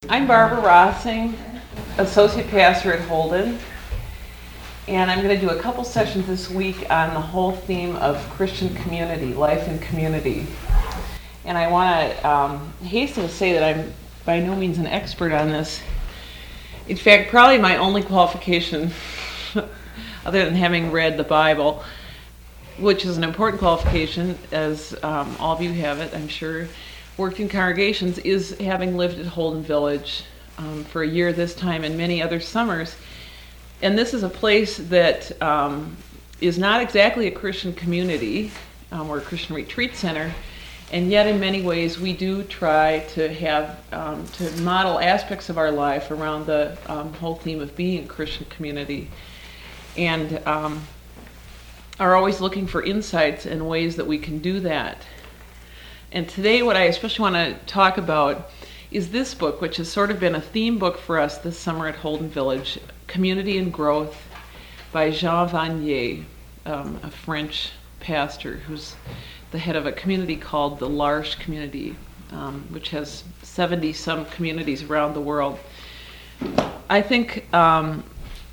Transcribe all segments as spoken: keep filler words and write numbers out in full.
I'm Barbara Rossing, Associate Pastor at Holden, and I'm going to do a couple sessions this week on the whole theme of Christian community, life in community. And I want to um, hasten to say that I'm by no means an expert on this. In fact, probably my only qualification, other than having read the Bible, which is an important qualification, as um, all of you have it, I'm sure, worked in congregations, is having lived at Holden Village um, for a year this time and many other summers. And this is a place that um, is not exactly a Christian community um, or a Christian retreat center, and yet in many ways we do try to have, um, to model aspects of our life around the um, whole theme of being a Christian community, and um, are always looking for insights and ways that we can do that. And today what I especially want to talk about is this book, which has sort of been a theme book for us this summer at Holden Village, Community and Growth by Jean Vanier, um, a French pastor who's the head of a community called the L'Arche Community, um, which has seventy some communities around the world. I think um,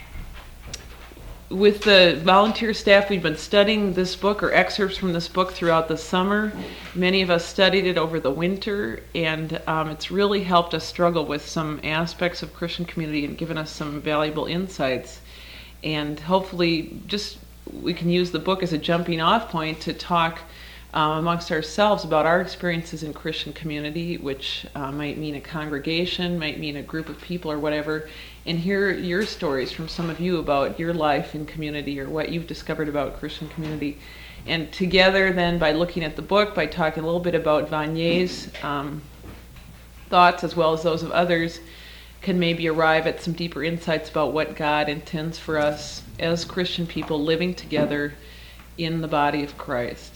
with the volunteer staff, we've been studying this book or excerpts from this book throughout the summer. Many of us studied it over the winter, and um, it's really helped us struggle with some aspects of Christian community and given us some valuable insights. And hopefully just we can use the book as a jumping off point to talk um, amongst ourselves about our experiences in Christian community, which uh, might mean a congregation, might mean a group of people or whatever, and hear your stories from some of you about your life in community or what you've discovered about Christian community. And together then, by looking at the book, by talking a little bit about Vanier's um, thoughts as well as those of others, can maybe arrive at some deeper insights about what God intends for us as Christian people living together in the body of Christ.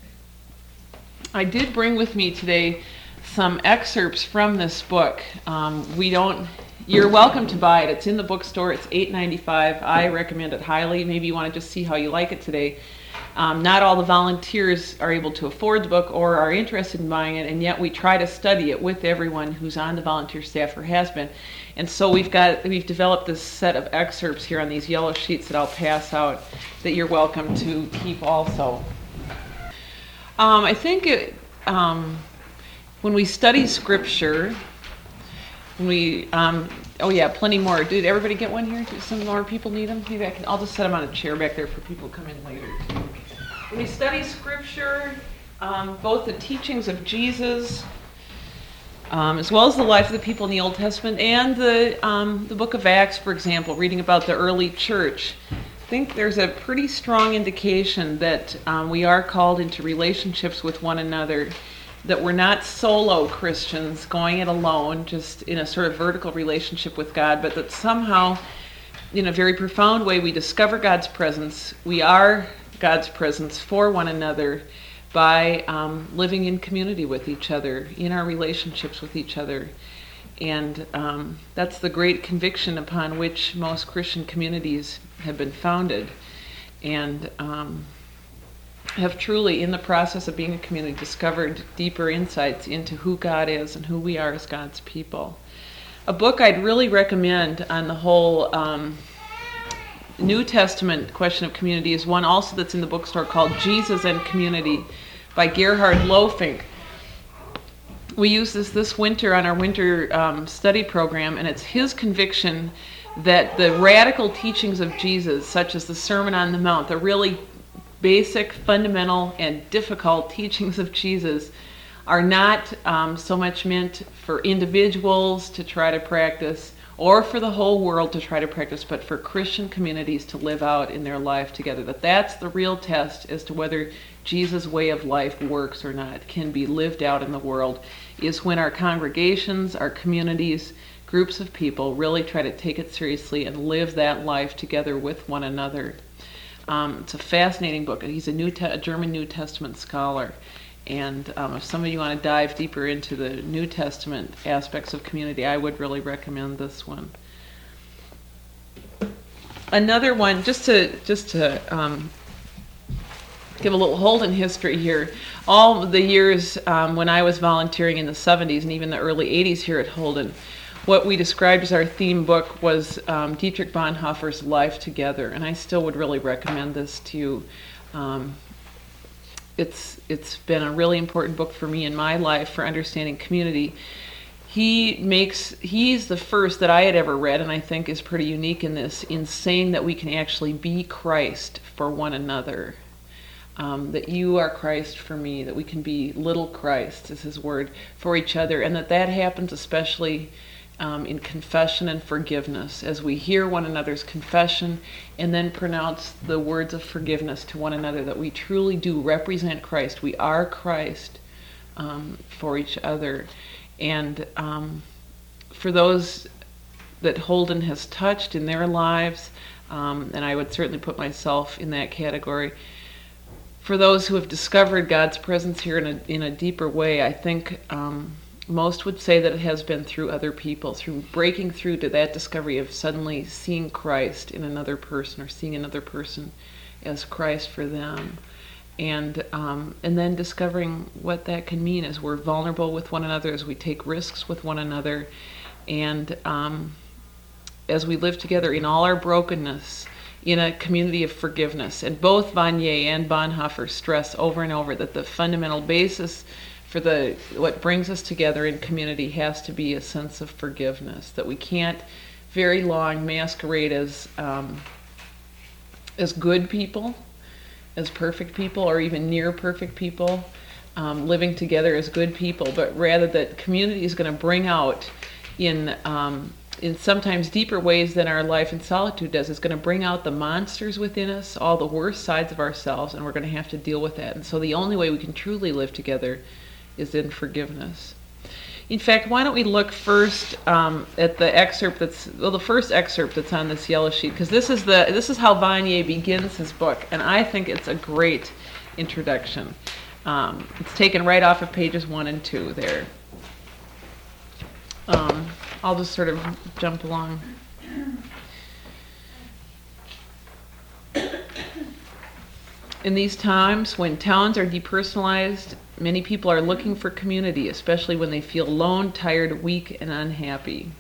I did bring with me today some excerpts from this book. Um, we don't You're welcome to buy it. It's in the bookstore. It's eight ninety-five. I recommend it highly. Maybe you want to just see how you like it today. Um, not all the volunteers are able to afford the book or are interested in buying it, and yet we try to study it with everyone who's on the volunteer staff or has been. And so we've got we've developed this set of excerpts here on these yellow sheets that I'll pass out that you're welcome to keep also. Um, I think it, um, when we study Scripture, when we um, oh yeah, plenty more. Did everybody get one here? Do some more people need them? Maybe I can. I'll just set them on a chair back there for people who come in later. When we study Scripture, um, both the teachings of Jesus, um, as well as the life of the people in the Old Testament, and the um, the Book of Acts, for example, reading about the early church, I think there's a pretty strong indication that um, we are called into relationships with one another, that we're not solo Christians going it alone, just in a sort of vertical relationship with God, but that somehow, in a very profound way, we discover God's presence. We are God's presence for one another by um, living in community with each other, in our relationships with each other. And um, that's the great conviction upon which most Christian communities have been founded, and um, have truly, in the process of being a community, discovered deeper insights into who God is and who we are as God's people. A book I'd really recommend on the whole um, New Testament question of community is one also that's in the bookstore called Jesus and Community by Gerhard Lofink. We use this this winter on our winter um, study program, and it's his conviction that the radical teachings of Jesus, such as the Sermon on the Mount, the really basic, fundamental, and difficult teachings of Jesus, are not um, so much meant for individuals to try to practice or for the whole world to try to practice, but for Christian communities to live out in their life together. That that's the real test as to whether Jesus' way of life works or not, can be lived out in the world, is when our congregations, our communities, groups of people really try to take it seriously and live that life together with one another. Um, it's a fascinating book. He's a, New Te- a German New Testament scholar. And um, if some of you want to dive deeper into the New Testament aspects of community, I would really recommend this one. Another one, just to just to um, give a little Holden history here. All the years um, when I was volunteering in the seventies and even the early eighties here at Holden, what we described as our theme book was um, Dietrich Bonhoeffer's Life Together, and I still would really recommend this to you. Um, it's it's been a really important book for me in my life for understanding community. He makes he's the first that I had ever read, and I think is pretty unique in this, in saying that we can actually be Christ for one another. Um, that you are Christ for me, that we can be little Christ, is his word, for each other, and that that happens especially um, in confession and forgiveness, as we hear one another's confession and then pronounce the words of forgiveness to one another, that we truly do represent Christ. We are Christ um, for each other. And um, for those that Holden has touched in their lives, um, and I would certainly put myself in that category, for those who have discovered God's presence here in a, in a deeper way, I think um, most would say that it has been through other people, through breaking through to that discovery of suddenly seeing Christ in another person, or seeing another person as Christ for them. And um, and then discovering what that can mean as we're vulnerable with one another, as we take risks with one another, and um, as we live together in all our brokenness, in a community of forgiveness. And both Vanier and Bonhoeffer stress over and over that the fundamental basis for the what brings us together in community has to be a sense of forgiveness, that we can't very long masquerade as um, as good people, as perfect people, or even near perfect people, um, living together as good people, but rather that community is going to bring out in um, in sometimes deeper ways than our life in solitude does. It's going to bring out the monsters within us, all the worst sides of ourselves, and we're going to have to deal with that. And so the only way we can truly live together is in forgiveness. In fact, why don't we look first um, at the excerpt that's, well, the first excerpt that's on this yellow sheet, because this is the this is how Vanier begins his book, and I think it's a great introduction. Um, it's taken right off of pages one and two there. Um, I'll just sort of jump along. In these times when towns are depersonalized, many people are looking for community, especially when they feel alone, tired, weak, and unhappy.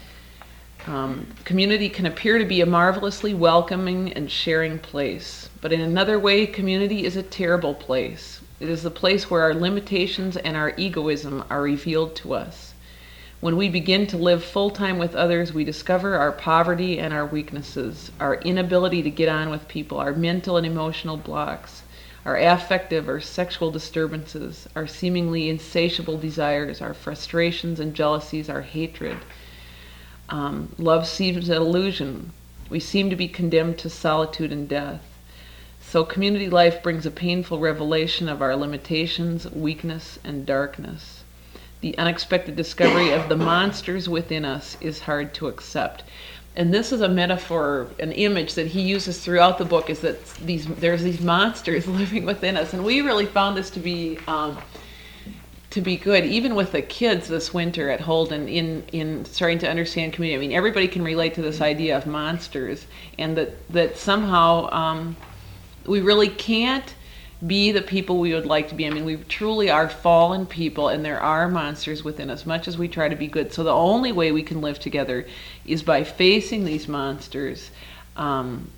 Um, community can appear to be a marvelously welcoming and sharing place, but in another way, community is a terrible place. It is the place where our limitations and our egoism are revealed to us. When we begin to live full-time with others, we discover our poverty and our weaknesses, our inability to get on with people, our mental and emotional blocks, our affective or sexual disturbances, our seemingly insatiable desires, our frustrations and jealousies, our hatred. Um, love seems an illusion. We seem to be condemned to solitude and death. So community life brings a painful revelation of our limitations, weakness, and darkness. The unexpected discovery of the monsters within us is hard to accept. And this is a metaphor, an image that he uses throughout the book, is that these there's these monsters living within us. And we really found this to be um, to be good, even with the kids this winter at Holden, in, in starting to understand community. I mean, everybody can relate to this idea of monsters, and that, that somehow um, we really can't be the people we would like to be. I mean, we truly are fallen people, and there are monsters within us, much as we try to be good. So the only way we can live together is by facing these monsters, um,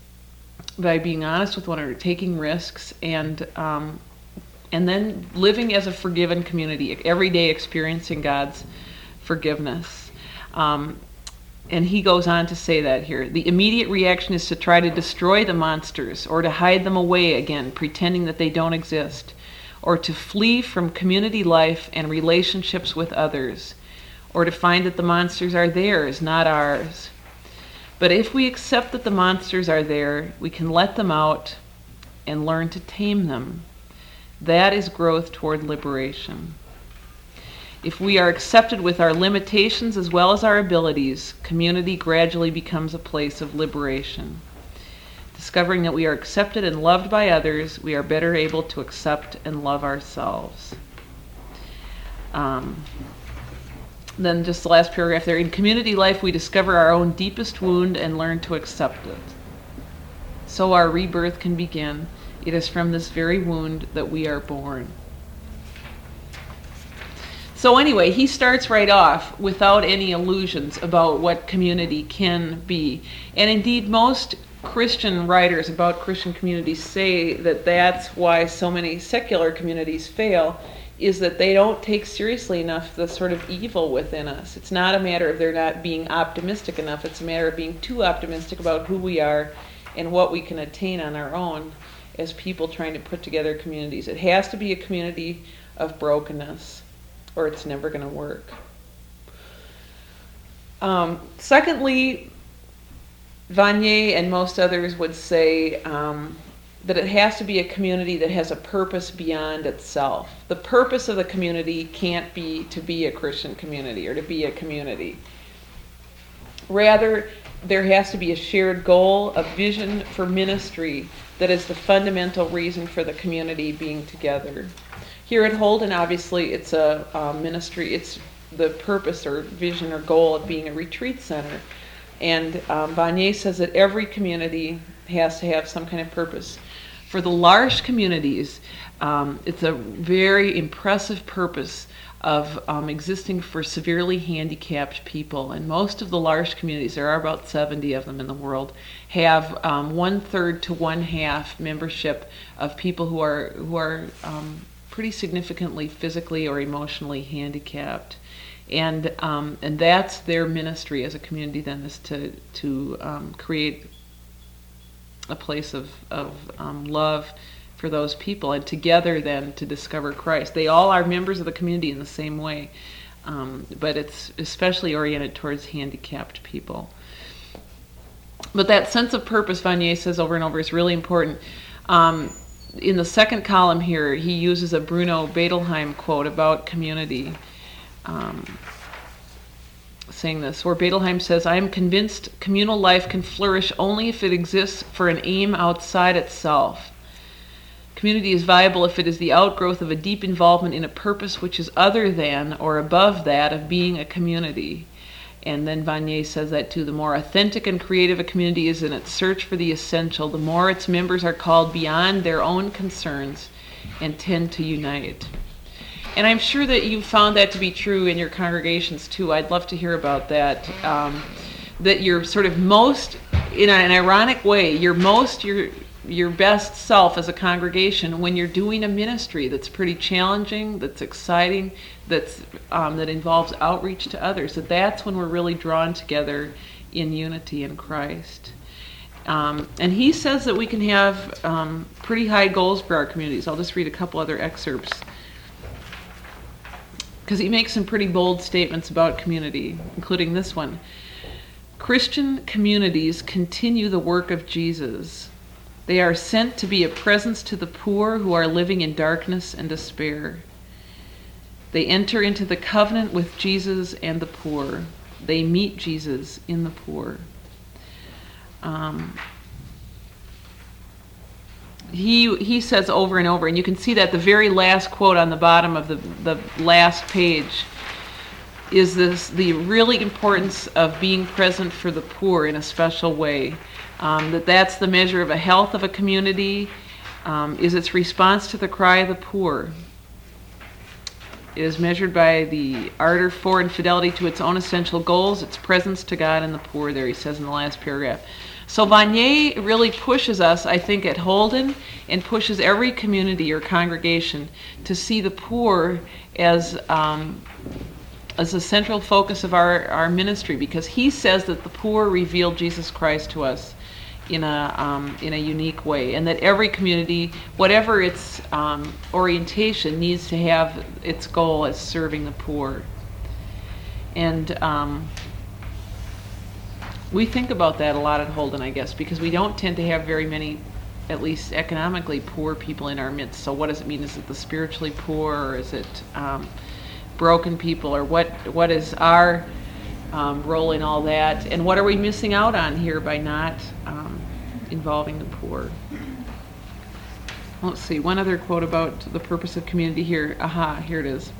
by being honest with one another, taking risks, and um, and then living as a forgiven community, every day experiencing God's forgiveness. Um, And he goes on to say that here. The immediate reaction is to try to destroy the monsters, or to hide them away again, pretending that they don't exist, or to flee from community life and relationships with others, or to find that the monsters are theirs, not ours. But if we accept that the monsters are there, we can let them out and learn to tame them. That is growth toward liberation. If we are accepted with our limitations as well as our abilities, community gradually becomes a place of liberation. Discovering that we are accepted and loved by others, we are better able to accept and love ourselves. Um, then just the last paragraph there. In community life, we discover our own deepest wound and learn to accept it. So our rebirth can begin. It is from this very wound that we are born. So anyway, he starts right off without any illusions about what community can be. And indeed, most Christian writers about Christian communities say that that's why so many secular communities fail, is that they don't take seriously enough the sort of evil within us. It's not a matter of they're not being optimistic enough. It's a matter of being too optimistic about who we are and what we can attain on our own as people trying to put together communities. It has to be a community of brokenness, or it's never going to work. Um, secondly, Vanier and most others would say um, that it has to be a community that has a purpose beyond itself. The purpose of the community can't be to be a Christian community or to be a community. Rather, there has to be a shared goal, a vision for ministry that is the fundamental reason for the community being together. Here at Holden, obviously, it's a, a ministry, it's the purpose or vision or goal of being a retreat center. And um, Vanier says that every community has to have some kind of purpose. For the L'Arche communities, um, it's a very impressive purpose of um, existing for severely handicapped people. And most of the L'Arche communities, there are about seventy of them in the world, have um, one-third to one-half membership of people who are, who are um, pretty significantly physically or emotionally handicapped. And um, and that's their ministry as a community then, is to to um, create a place of, of um, love for those people, and together then to discover Christ. They all are members of the community in the same way, um, but it's especially oriented towards handicapped people. But that sense of purpose, Vanier says over and over, is really important. Um, in the second column here, he uses a Bruno Bettelheim quote about community. Um, saying this, where Bettelheim says, "I am convinced communal life can flourish only if it exists for an aim outside itself. Community is viable if it is the outgrowth of a deep involvement in a purpose which is other than or above that of being a community." And then Vanier says that too. The more authentic and creative a community is in its search for the essential, the more its members are called beyond their own concerns and tend to unite. And I'm sure that you found that to be true in your congregations too. I'd love to hear about that. Um, that you're sort of most, in an ironic way, you're most your your best self as a congregation when you're doing a ministry that's pretty challenging, that's exciting, that's um, that involves outreach to others. That that's when we're really drawn together in unity in Christ. Um, and he says that we can have um, pretty high goals for our communities. I'll just read a couple other excerpts, because he makes some pretty bold statements about community, including this one. Christian communities continue the work of Jesus. They are sent to be a presence to the poor who are living in darkness and despair. They enter into the covenant with Jesus and the poor. They meet Jesus in the poor. Um, He he says over and over, and you can see that the very last quote on the bottom of the, the last page is this, the really importance of being present for the poor in a special way. Um, that that's the measure of a health of a community, um, is its response to the cry of the poor. It is measured by the ardor for and fidelity to its own essential goals, its presence to God and the poor, there he says in the last paragraph. So Vanier really pushes us, I think, at Holden, and pushes every community or congregation to see the poor as um, as a central focus of our, our ministry, because he says that the poor reveal Jesus Christ to us in a um, in a unique way, and that every community, whatever its um, orientation, needs to have its goal as serving the poor. And um, we think about that a lot at Holden, I guess, because we don't tend to have very many, at least economically, poor people in our midst. So what does it mean? Is it the spiritually poor, or is it um, broken people, or what? what is our um, role in all that? And what are we missing out on here by not um, involving the poor? Let's see, one other quote about the purpose of community here. Aha, here it is.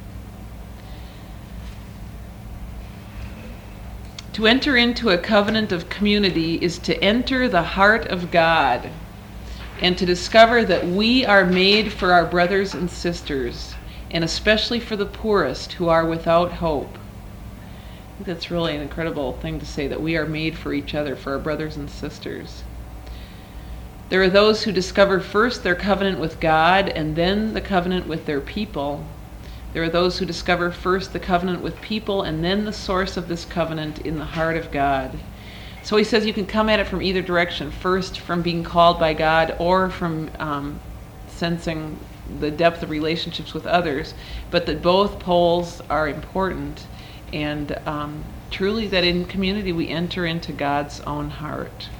To enter into a covenant of community is to enter the heart of God and to discover that we are made for our brothers and sisters and especially for the poorest who are without hope. I think that's really an incredible thing to say, that we are made for each other, for our brothers and sisters. There are those who discover first their covenant with God and then the covenant with their people. There are those who discover first the covenant with people and then the source of this covenant in the heart of God. So he says you can come at it from either direction, first from being called by God or from um, sensing the depth of relationships with others, but that both poles are important, and um, truly that in community we enter into God's own heart.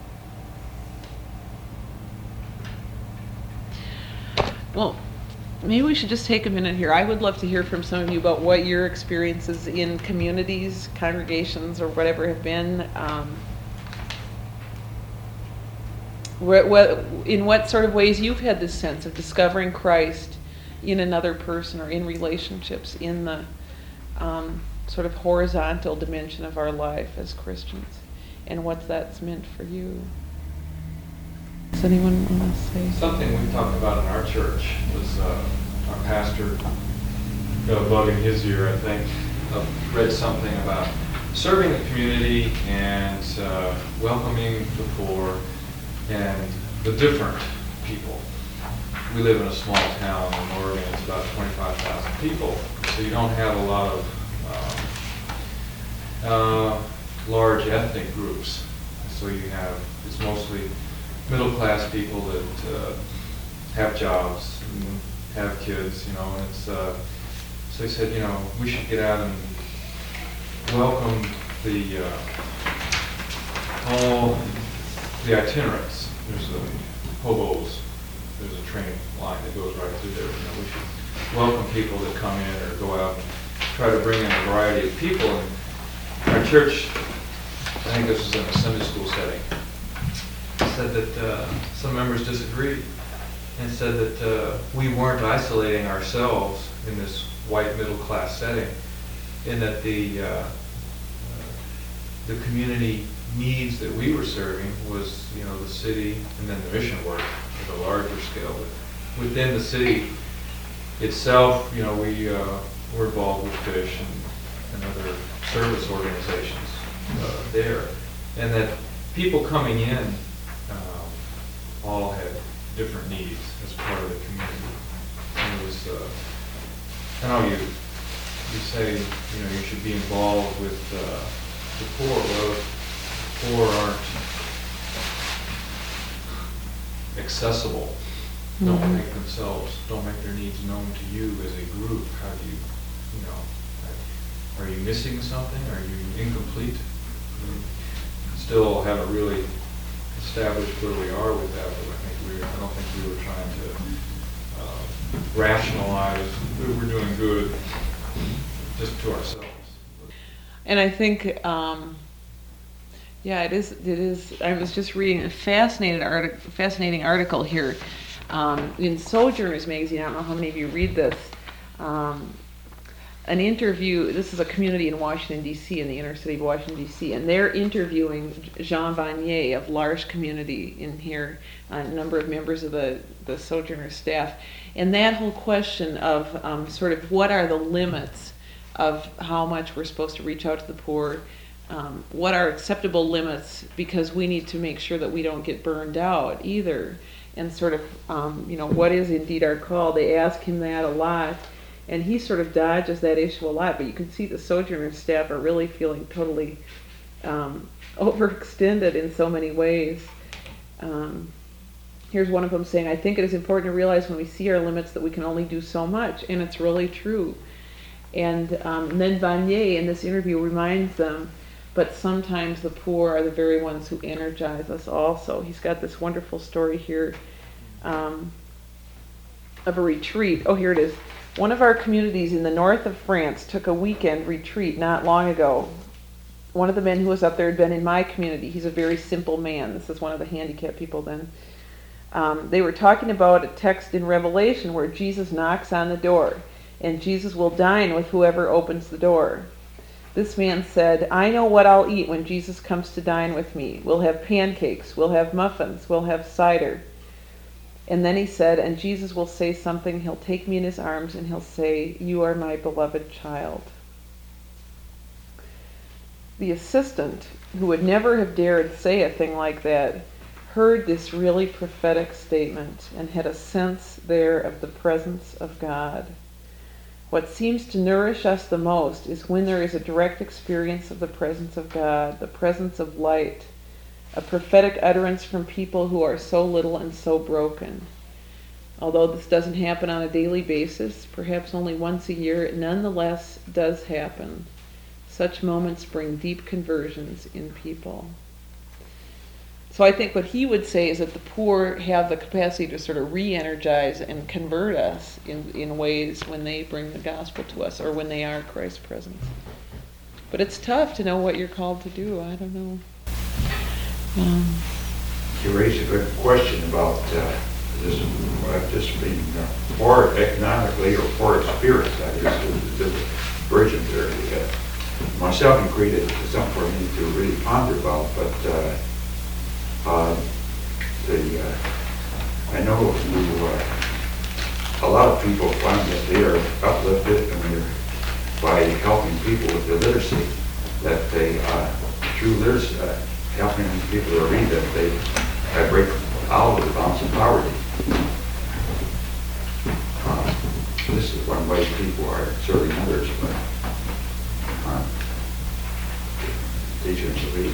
Well, maybe we should just take a minute here. I would love to hear from some of you about what your experiences in communities, congregations, or whatever have been. Um, what, what, in what sort of ways you've had this sense of discovering Christ in another person or in relationships in the um, sort of horizontal dimension of our life as Christians, and what that's meant for you. Does anyone want to say? Something we talked about in our church was uh, our pastor got a bug in his ear, I think, uh, read something about serving the community and uh, welcoming the poor and the different people. We live in a small town in Oregon. It's about twenty-five thousand people, so you don't have a lot of um, uh, large ethnic groups. So you have, it's mostly middle-class people that uh, have jobs and have kids, you know, and it's, uh, so he said, you know, we should get out and welcome the, uh, all the itinerants. There's the hobos, there's a train line that goes right through there, you know, we should welcome people that come in or go out and try to bring in a variety of people. And our church, I think this was in a Sunday school setting, said that uh, some members disagreed and said that uh, we weren't isolating ourselves in this white middle class setting, and that the uh, uh, the community needs that we were serving was, you know, the city and then the mission work at a larger scale. But within the city itself, you know, we uh, were involved with Fish and, and other service organizations uh, there, and that people coming in all had different needs as part of the community. And it was, uh, I know you, you say, you know, you should be involved with uh, the poor. Well, the poor aren't accessible, mm-hmm. don't make themselves, don't make their needs known to you as a group. How do you, you know, are you missing something? Are you incomplete? You still haven't really established where we are with that, but I think we, I don't think we were trying to uh, rationalize we were doing good just to ourselves. And I think, um, yeah, it is. It is. I was just reading a fascinating article. Fascinating article here um, in Sojourners magazine. I don't know how many of you read this. Um, an interview. This is a community in Washington D C, in the inner city of Washington D C, and they're interviewing Jean Vanier of L'Arche community in here, a number of members of the the Sojourner staff, and that whole question of um, sort of what are the limits of how much we're supposed to reach out to the poor, um, what are acceptable limits, because we need to make sure that we don't get burned out either, and sort of um, you know, what is indeed our call. They ask him that a lot. And he sort of dodges that issue a lot, but you can see the Sojourner staff are really feeling totally um, overextended in so many ways. Um, here's one of them saying, I think it is important to realize when we see our limits that we can only do so much, and it's really true. And, um, and then Vanier in this interview reminds them, but sometimes the poor are the very ones who energize us also. He's got this wonderful story here um, of a retreat. Oh, here it is. One of our communities in the north of France took a weekend retreat not long ago. One of the men who was up there had been in my community. He's a very simple man. This is one of the handicapped people then. Um, they were talking about a text in Revelation where Jesus knocks on the door, and Jesus will dine with whoever opens the door. This man said, I know what I'll eat when Jesus comes to dine with me. We'll have pancakes, we'll have muffins, we'll have cider. And then he said, and Jesus will say something, he'll take me in his arms and he'll say, "You are my beloved child." The assistant, who would never have dared say a thing like that, heard this really prophetic statement and had a sense there of the presence of God. What seems to nourish us the most is when there is a direct experience of the presence of God, the presence of light, a prophetic utterance from people who are so little and so broken. Although this doesn't happen on a daily basis, perhaps only once a year, it nonetheless does happen. Such moments bring deep conversions in people. So I think what he would say is that the poor have the capacity to sort of re-energize and convert us in, in ways when they bring the gospel to us or when they are Christ's presence. But it's tough to know what you're called to do. I don't know. Um, You raised a good question about uh, this, uh, just being uh, poor economically or poor in spirit. I guess is the version there. Uh, myself included is something for me to really ponder about, but uh, uh, the uh, I know you, uh, a lot of people find that they are uplifted and they're by helping people with their literacy, that they uh, through literacy. Uh, helping people to read that they uh, break out of the bounds of poverty. Uh, this is one way people are serving others, but uh, teaching them to read.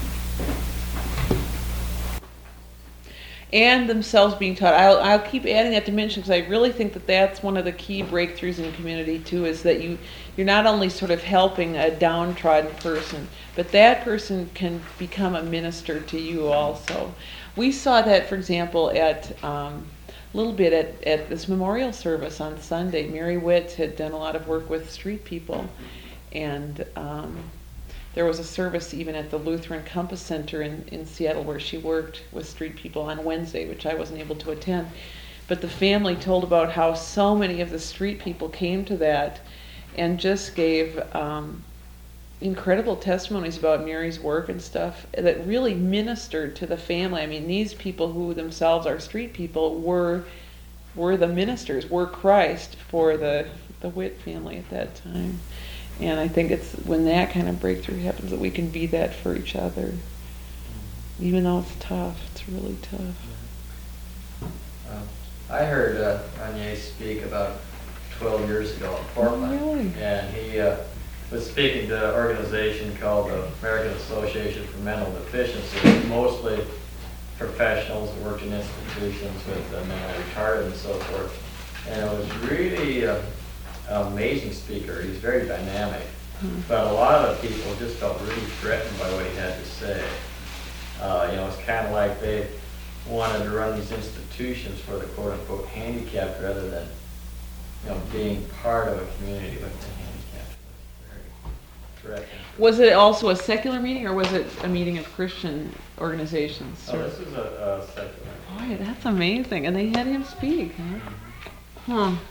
and themselves being taught. I'll, I'll keep adding that dimension because I really think that that's one of the key breakthroughs in community too, is that you, you're not only sort of helping a downtrodden person, but that person can become a minister to you also. We saw that, for example, at um, a little bit at, at this memorial service on Sunday. Mary Witt had done a lot of work with street people, and um, there was a service even at the Lutheran Compass Center in, in Seattle where she worked with street people on Wednesday, which I wasn't able to attend. But the family told about how so many of the street people came to that and just gave um, incredible testimonies about Mary's work and stuff that really ministered to the family. I mean, these people who themselves are street people were were the ministers, were Christ for the, the Witt family at that time. And I think it's when that kind of breakthrough happens that we can be that for each other. Even though it's tough, it's really tough. Um, I heard uh, Anye speak about twelve years ago in Portland. Oh, really? And he uh, was speaking to an organization called the American Association for Mental Deficiency, mostly professionals who worked in institutions with uh, mentally retarded and so forth. And it was really uh, an amazing speaker. He was very dynamic. Hmm. But a lot of people just felt really threatened by what he had to say. Uh, you know, it's kind of like they wanted to run these institutions for the quote-unquote handicapped rather than, you know, being part of a community with the handicapped. Very threatening. Was it also a secular meeting, or was it a meeting of Christian organizations? Oh, this is a, a secular. Boy, that's amazing. And they had him speak, huh? Huh.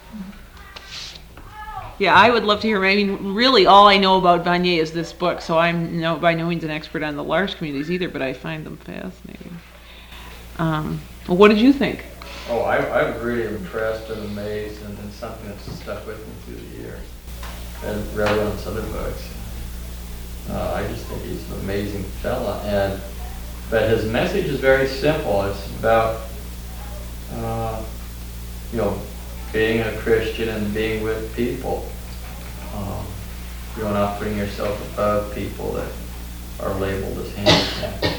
Yeah, I would love to hear. I mean, really, all I know about Vanier is this book, so I'm no by no means an expert on the large communities either, but I find them fascinating. Um, well, what did you think? Oh, I, I was really impressed and amazed, and, and something that's stuck with me through the years. And read on some other books. Uh, I just think he's an amazing fella, and but his message is very simple. It's about uh, you know, being a Christian and being with people. Um, you're not putting yourself above people that are labeled as handicapped.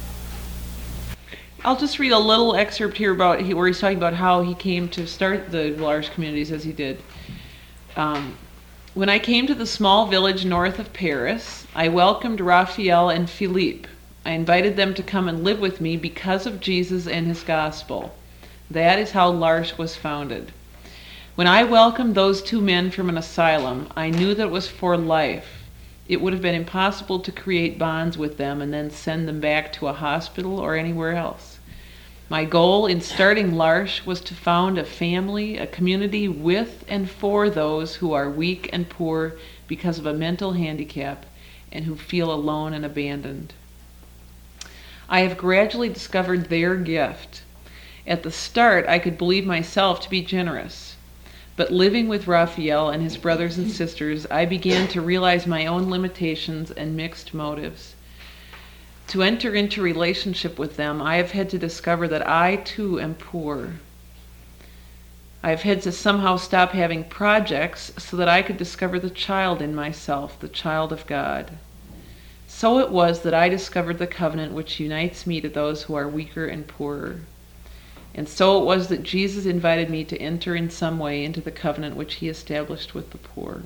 I'll just read a little excerpt here about he, where he's talking about how he came to start the large communities as he did. Um, when I came to the small village north of Paris, I welcomed Raphael and Philippe. I invited them to come and live with me because of Jesus and his gospel. That is how L'Arche was founded. When I welcomed those two men from an asylum, I knew that it was for life. It would have been impossible to create bonds with them and then send them back to a hospital or anywhere else. My goal in starting L'Arche was to found a family, a community with and for those who are weak and poor because of a mental handicap and who feel alone and abandoned. I have gradually discovered their gift, At the start, I could believe myself to be generous. But living with Raphael and his brothers and sisters, I began to realize my own limitations and mixed motives. To enter into relationship with them, I have had to discover that I too am poor. I have had to somehow stop having projects so that I could discover the child in myself, the child of God. So it was that I discovered the covenant which unites me to those who are weaker and poorer. And so it was that Jesus invited me to enter in some way into the covenant which he established with the poor.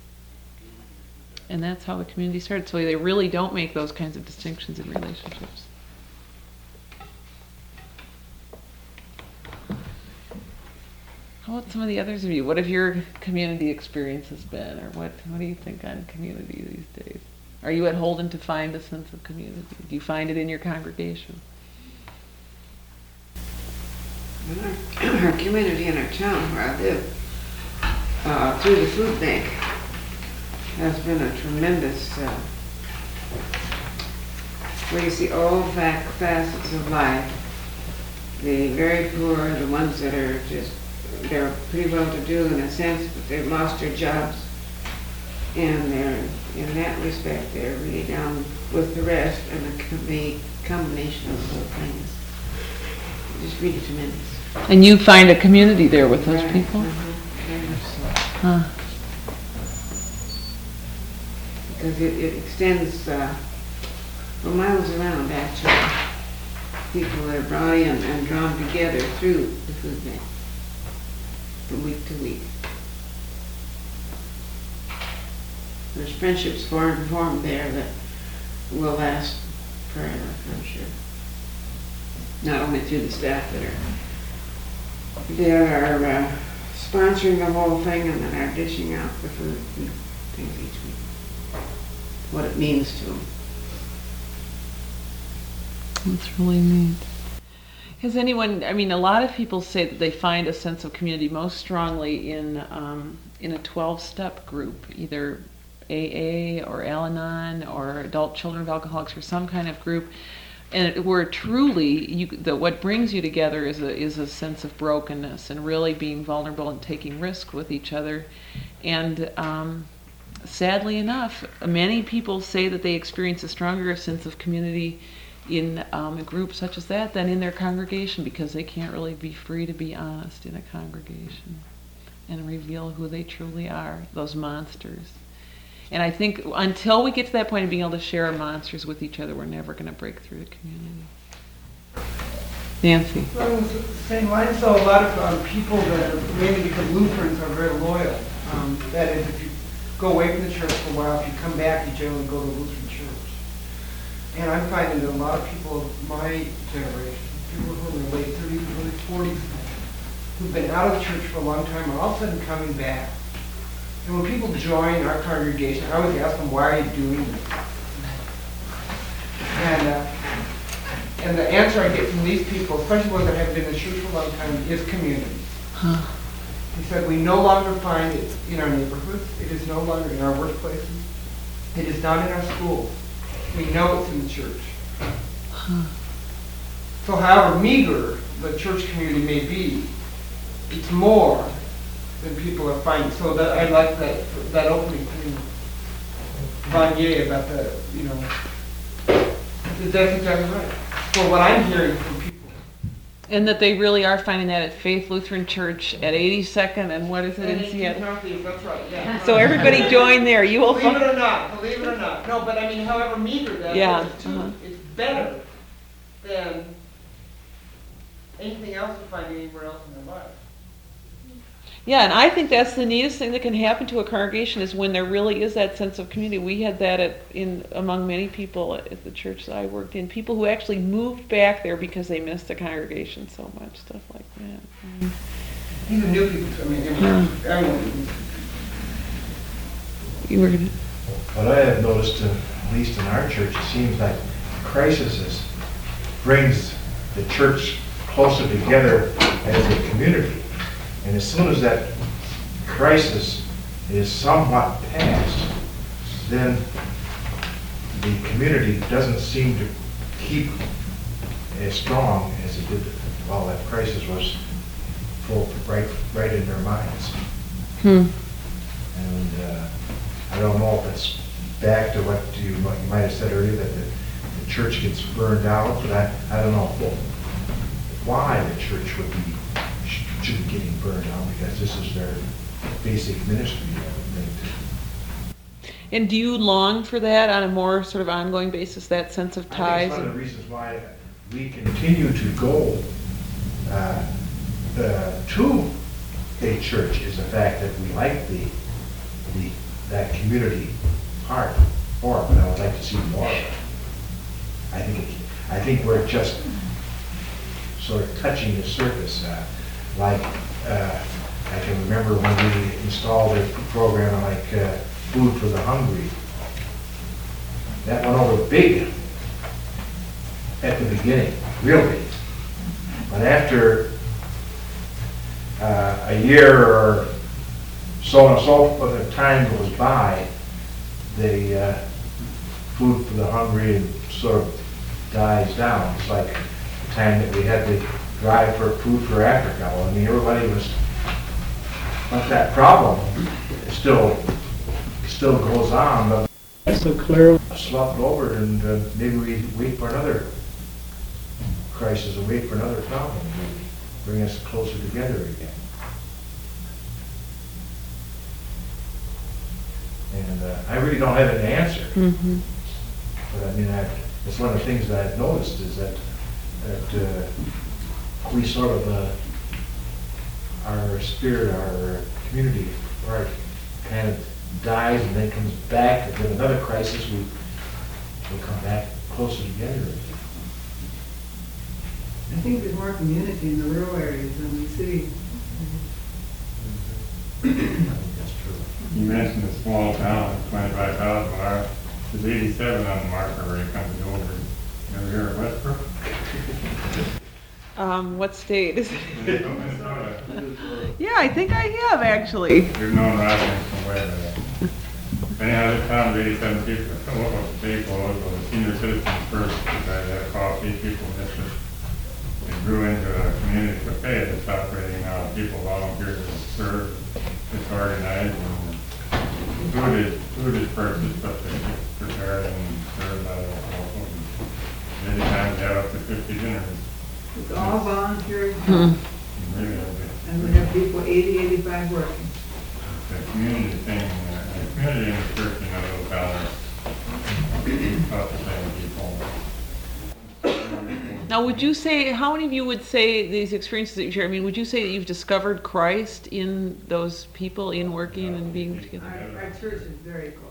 And that's how the community started. So they really don't make those kinds of distinctions in relationships. How about some of the others of you? What have your community experiences been? Or what, what do you think on community these days? Are you at Holden to find a sense of community? Do you find it in your congregation? Our, our community in our town where I live, uh, through the food bank, has been a tremendous, uh, where you see all fac- facets of life. The very poor, the ones that are just, they're pretty well to do in a sense, but they've lost their jobs. And they're, in that respect, they're really down with the rest, and the, co- the combination of both things is just really tremendous. And you find a community there with those Right, people? uh-huh, very much so. Huh. Because it, it extends uh, for miles around, actually. People that are brought in and drawn together through the food bank from week to week. There's friendships formed, formed there that will last forever, I'm sure. Not only through the staff that are that are uh, sponsoring the whole thing and that are dishing out the food and things each week. What it means to them. That's really neat. Has anyone, I mean, a lot of people say that they find a sense of community most strongly in um, in a twelve-step group, either A A or Al-Anon or Adult Children of Alcoholics or some kind of group, and where truly you, the, what brings you together is a is a sense of brokenness and really being vulnerable and taking risks with each other. And um, sadly enough, many people say that they experience a stronger sense of community in um, a group such as that than in their congregation, because they can't really be free to be honest in a congregation and reveal who they truly are, those monsters. And I think until we get to that point of being able to share our monsters with each other, we're never going to break through the community. Nancy. Along the same lines, though, a lot of um, people that are, mainly because Lutherans are very loyal. Um, that is, if you go away from the church for a while, if you come back, you generally go to Lutheran church. And I'm finding that a lot of people of my generation, people who are in their late thirties, early forties, who've been out of the church for a long time, are all of a sudden coming back. And when people join our congregation, I always ask them, why are you doing this? And, uh, and the answer I get from these people, especially ones that haven't been in the church for a long time, is community. Huh. He said, we no longer find it in our neighborhoods. It is no longer in our workplaces. It is not in our schools. We know it's in the church. Huh. So however meager the church community may be, it's more than people are finding. So that I like that that opening thing, Vanier, about the, you know, that's exactly right. For what I'm hearing from people. And that they really are finding that at Faith Lutheran Church at eighty-second and what is it in Seattle? Northeast, that's right, yeah. So everybody join there. You will Believe find. it or not, believe it or not. No, but I mean, however meager that Yeah, is, too, uh-huh. it's better than anything else you find anywhere else in their life. Yeah, and I think that's the neatest thing that can happen to a congregation is when there really is that sense of community. We had that at, in among many people at the church that I worked in, people who actually moved back there because they missed the congregation so much, stuff like that. Mm. Even new people, I mean, Hmm. everyone. You were gonna. What I have noticed, uh, at least in our church, it seems like crisis is, brings the church closer together as a community. And as soon as that crisis is somewhat past, then the community doesn't seem to keep as strong as it did well, that crisis was full, right, right in their minds. Hmm. And uh, I don't know if it's back to what you, what you might have said earlier, that the, the church gets burned out, but I, I don't know why the church would be, should be getting burned out, because this is their basic ministry, I would think. And do you long for that on a more sort of ongoing basis, that sense of I ties? think it's one of the reasons why we continue to go uh, uh, to a church is the fact that we like the, the that community part more, but I would like to see more of it. I think it, I think we're just sort of touching the surface. Uh, like uh, I can remember when we installed a program like uh, Food for the Hungry. That went over big at the beginning, real big. But after uh, a year or so and so forth of time goes by, the uh, Food for the Hungry sort of dies down. It's like the time that we had to drive for Food for Africa. Well, I mean, everybody was, but that problem still still goes on, but So clearly. sloughed over, and uh, maybe we wait for another crisis and wait for another problem to bring us closer together again. And uh, I really don't have an answer, Mm-hmm. but I mean, I, it's one of the things that I've noticed is that that uh, we sort of uh, our spirit, our community, part kind of dies and then comes back, and then another crisis, we will come back closer together again. I think there's more community in the rural areas than the city. I think that's true. You mentioned a small town, twenty-five thousand, our, there's eighty-seven on the marker where you come to over. You ever hear of Westbrook? Um, what state is it? Minnesota. Yeah, I think I have actually. We've known Rosslyn from way back. Anyhow, this town of eighty-seven people, local people, local senior citizens first, decided to have coffee, people, this was, it grew into a community cafe that's operating now. People volunteer to serve, it's organized, and food is, food is purchased, but they get prepared and served by the local. Many times they have up to fifty dinners. It's all volunteer, Hmm. Really, it's and we have people eighty, eighty-five working. a community thing, uh, a community and a church in a little town are about the same people. Now, would you say, how many of you would say these experiences that you share, I mean, would you say that you've discovered Christ in those people, in working and being together? Our, our church is very close.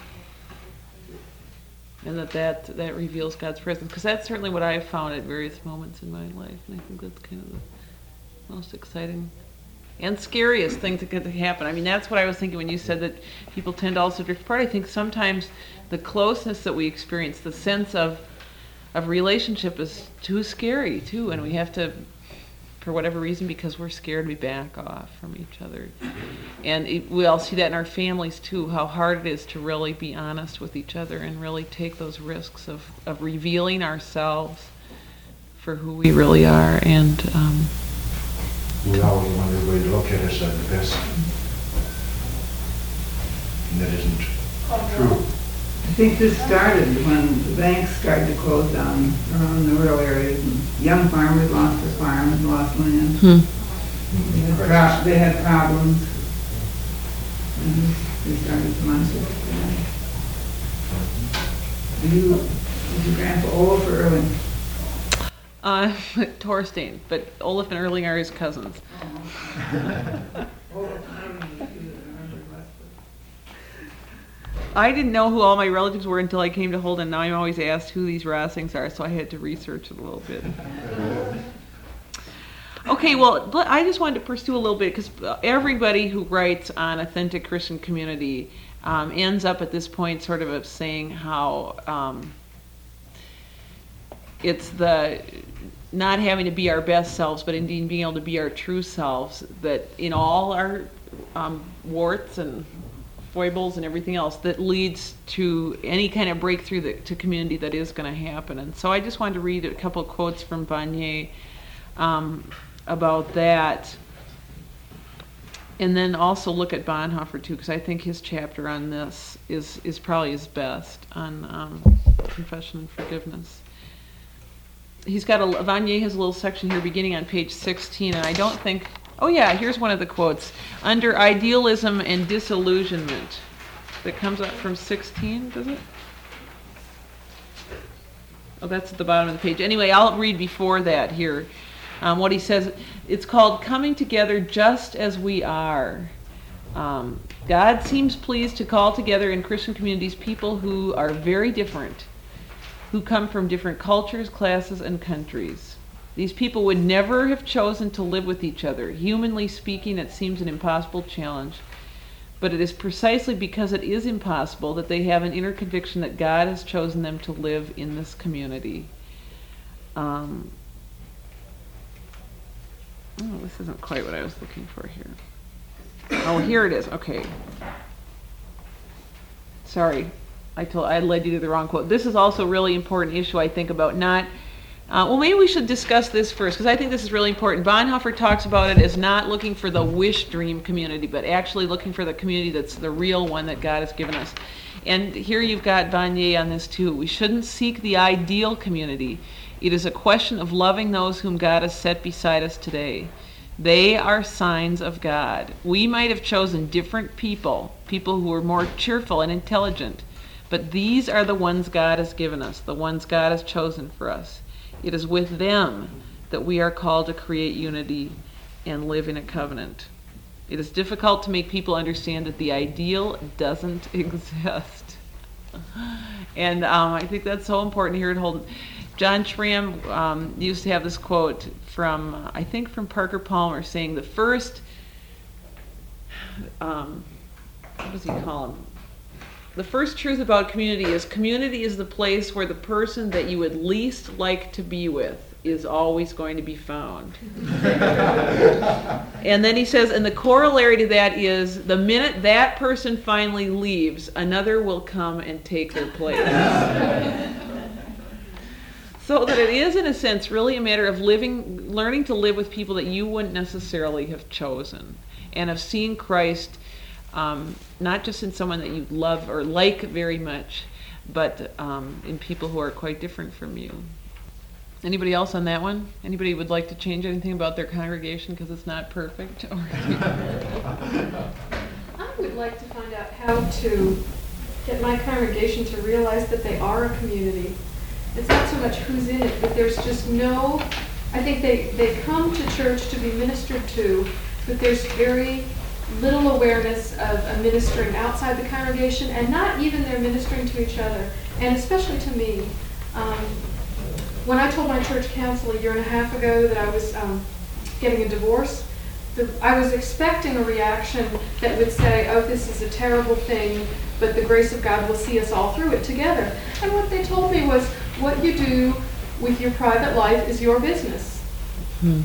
And that that, that reveals God's presence? Because that's certainly what I've found at various moments in my life. And I think that's kind of the most exciting and scariest thing that could happen. I mean, that's what I was thinking when you said that people tend to also drift apart. I think sometimes the closeness that we experience, the sense of of relationship is too scary too, and we have to, for whatever reason, because we're scared, we back off from each other. And it, we all see that in our families too, how hard it is to really be honest with each other and really take those risks of, of revealing ourselves for who we really are. And um, We always want everybody to look at us as the best. And that isn't true. I think this started when the banks started to close down around the rural areas, and young farmers lost their farm and lost land. hmm. They had, pro- they had problems, and they started to monitor. Do you, is your grandpa Olaf or Erling? uh, Torstein, but Olaf and Erling are his cousins. Olaf and Erling, you remember Westwood. I didn't know who all my relatives were until I came to Holden. Now I'm always asked who these Rossings are, so I had to research it a little bit. Okay, well, l- I just wanted to pursue a little bit because everybody who writes on Authentic Christian Community um, ends up at this point sort of of saying how um, it's the not having to be our best selves, but indeed being able to be our true selves, that in all our um, warts and foibles and everything else that leads to any kind of breakthrough that, to community that is going to happen. And so I just wanted to read a couple of quotes from Vanier. um, about that. And then also look at Bonhoeffer too, because I think his chapter on this is, is probably his best on um, confession and forgiveness. He's got a, Vanier has a little section here beginning on page sixteen, and I don't think, oh yeah, here's one of the quotes. Under idealism and disillusionment. That comes up from sixteen, does it? Oh, that's at the bottom of the page. Anyway, I'll read before that here. Um, what he says, it's called coming together just as we are. Um, God seems pleased to call together in Christian communities people who are very different, who come from different cultures, classes, and countries. These people would never have chosen to live with each other. Humanly speaking, it seems an impossible challenge. But it is precisely because it is impossible that they have an inner conviction that God has chosen them to live in this community. Um, oh, this isn't quite what I was looking for here. Oh, here it is. Okay. Sorry. I told I led you to the wrong quote. This is also a really important issue, I think, about not... Uh, well, maybe we should discuss this first, because I think this is really important. Bonhoeffer talks about it as not looking for the wish dream community, but actually looking for the community that's the real one that God has given us. And here you've got Vanier on this too. We shouldn't seek the ideal community. It is a question of loving those whom God has set beside us today. They are signs of God. We might have chosen different people, people who are more cheerful and intelligent, but these are the ones God has given us, the ones God has chosen for us. It is with them that we are called to create unity and live in a covenant. It is difficult to make people understand that the ideal doesn't exist. And um, I think that's so important here at Holden. John Schramm um, used to have this quote from, I think from Parker Palmer, saying the first, um, what does he call him? The first truth about community is community is the place where the person that you would least like to be with is always going to be found. And then he says, and the corollary to that is the minute that person finally leaves, another will come and take their place. So that it is, in a sense, really a matter of living, learning to live with people that you wouldn't necessarily have chosen, and of seeing Christ Um, not just in someone that you love or like very much, but um, in people who are quite different from you. Anybody else on that one? Anybody would like to change anything about their congregation because it's not perfect? I would like to find out how to get my congregation to realize that they are a community. It's not so much who's in it, but there's just no, I think they, they come to church to be ministered to, but there's very little awareness of a ministering outside the congregation, and not even their ministering to each other, and especially to me. Um, when I told my church council a year and a half ago that I was um, getting a divorce, the, I was expecting a reaction that would say, oh, this is a terrible thing, but the grace of God will see us all through it together. And what they told me was, what you do with your private life is your business. Hmm.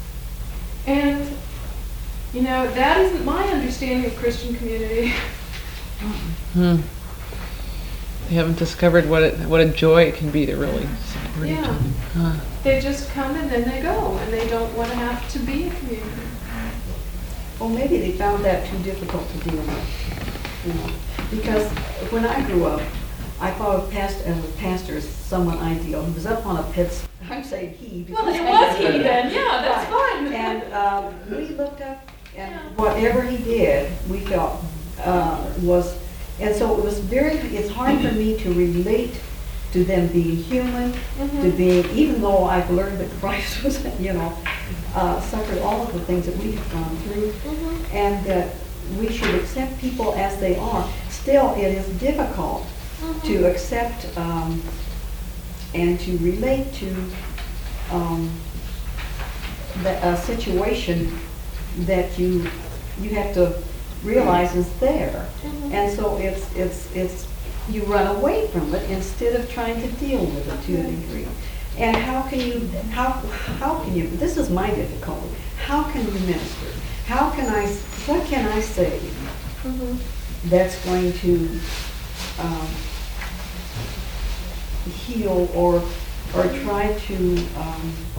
And you know, that isn't my understanding of Christian community. Hmm. They haven't discovered what it, what a joy it can be to really support each Yeah. other. Huh. They just come and then they go, and they don't want to have to be a community. Well, maybe they found that too difficult to deal with, you know, because when I grew up, I thought of past, uh, pastor as someone ideal. He was up on a pit. I'm saying he. Well, because it I was never- he then. Yeah, that's Right. fine. And um, we looked up, and Yeah. whatever he did, we felt uh, was, and so it was very, it's hard for me to relate to them being human, Mhm. to being, even though I've learned that Christ was, you know, uh, suffered all of the things that we have gone through, Mhm. and that we should accept people as they are. Still, it is difficult Mhm. to accept um, and to relate to um, the, a situation that you you have to realize is there, Mhm. and so it's it's it's you run away from it instead of trying to deal with it to a degree. And how can you how how can you? This is my difficulty. How can you minister? How can I? What can I say Mhm. that's going to um, heal or or try to um,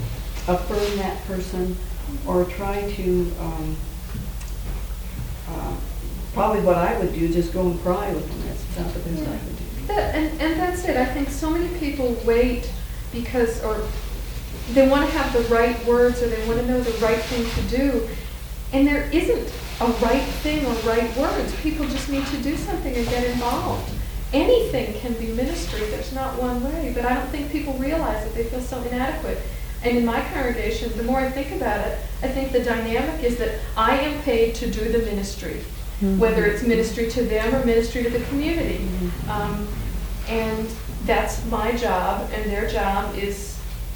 affirm that person or try to, um, uh, probably what I would do is just go and cry with them. That's not the best I would do. That, and, and that's it. I think so many people wait because, or they want to have the right words, or they want to know the right thing to do. And there isn't a right thing or right words. People just need to do something and get involved. Anything can be ministry. There's not one way. But I don't think people realize that they feel so inadequate. And in my congregation, the more I think about it, I think the dynamic is that I am paid to do the ministry. Mm-hmm. Whether it's ministry to them or ministry to the community. Mm-hmm. um, and that's my job, and their job is